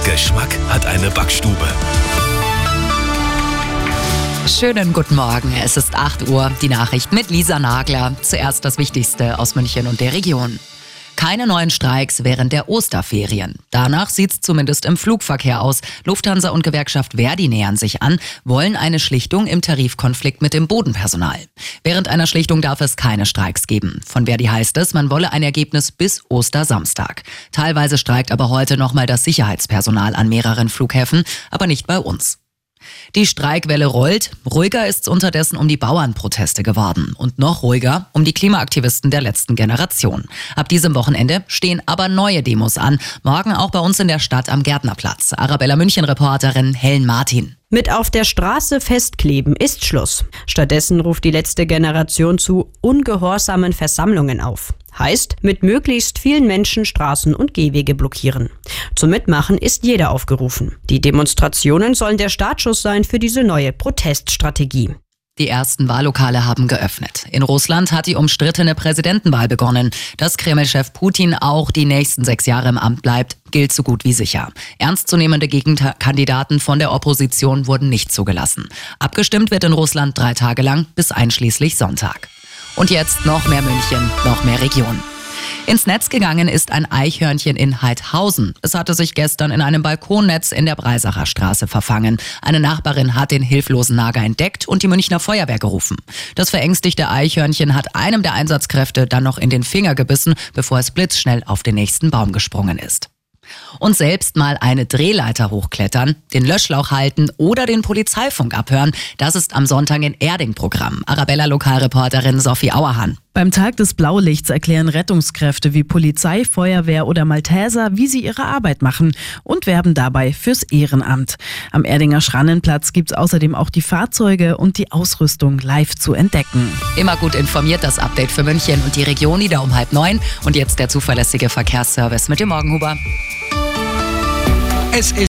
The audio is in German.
Geschmack hat eine Backstube. Schönen guten Morgen, es ist 8 Uhr, die Nachricht mit Lisa Nagler. Zuerst das Wichtigste aus München und der Region. Keine neuen Streiks während der Osterferien. Danach sieht's zumindest im Flugverkehr aus. Lufthansa und Gewerkschaft Verdi nähern sich an, wollen eine Schlichtung im Tarifkonflikt mit dem Bodenpersonal. Während einer Schlichtung darf es keine Streiks geben. Von Verdi heißt es, man wolle ein Ergebnis bis Ostersamstag. Teilweise streikt aber heute nochmal das Sicherheitspersonal an mehreren Flughäfen, aber nicht bei uns. Die Streikwelle rollt. Ruhiger ist's unterdessen um die Bauernproteste geworden. Und noch ruhiger um die Klimaaktivisten der letzten Generation. Ab diesem Wochenende stehen aber neue Demos an. Morgen auch bei uns in der Stadt am Gärtnerplatz. Arabella München-Reporterin Helen Martin. Mit auf der Straße festkleben ist Schluss. Stattdessen ruft die letzte Generation zu ungehorsamen Versammlungen auf. Heißt, mit möglichst vielen Menschen Straßen und Gehwege blockieren. Zum Mitmachen ist jeder aufgerufen. Die Demonstrationen sollen der Startschuss sein für diese neue Proteststrategie. Die ersten Wahllokale haben geöffnet. In Russland hat die umstrittene Präsidentenwahl begonnen. Dass Kreml-Chef Putin auch die nächsten 6 Jahre im Amt bleibt, gilt so gut wie sicher. Ernstzunehmende Gegenkandidaten von der Opposition wurden nicht zugelassen. Abgestimmt wird in Russland 3 Tage lang bis einschließlich Sonntag. Und jetzt noch mehr München, noch mehr Region. Ins Netz gegangen ist ein Eichhörnchen in Heidhausen. Es hatte sich gestern in einem Balkonnetz in der Breisacher Straße verfangen. Eine Nachbarin hat den hilflosen Nager entdeckt und die Münchner Feuerwehr gerufen. Das verängstigte Eichhörnchen hat einem der Einsatzkräfte dann noch in den Finger gebissen, bevor es blitzschnell auf den nächsten Baum gesprungen ist. Und selbst mal eine Drehleiter hochklettern, den Löschlauch halten oder den Polizeifunk abhören, das ist am Sonntag in Erding Programm. Arabella-Lokalreporterin Sophie Auerhahn. Beim Tag des Blaulichts erklären Rettungskräfte wie Polizei, Feuerwehr oder Malteser, wie sie ihre Arbeit machen und werben dabei fürs Ehrenamt. Am Erdinger Schrannenplatz gibt's außerdem auch die Fahrzeuge und die Ausrüstung live zu entdecken. Immer gut informiert, das Update für München und die Region wieder um 8:30. Und jetzt der zuverlässige Verkehrsservice mit dem Morgenhuber. Es ist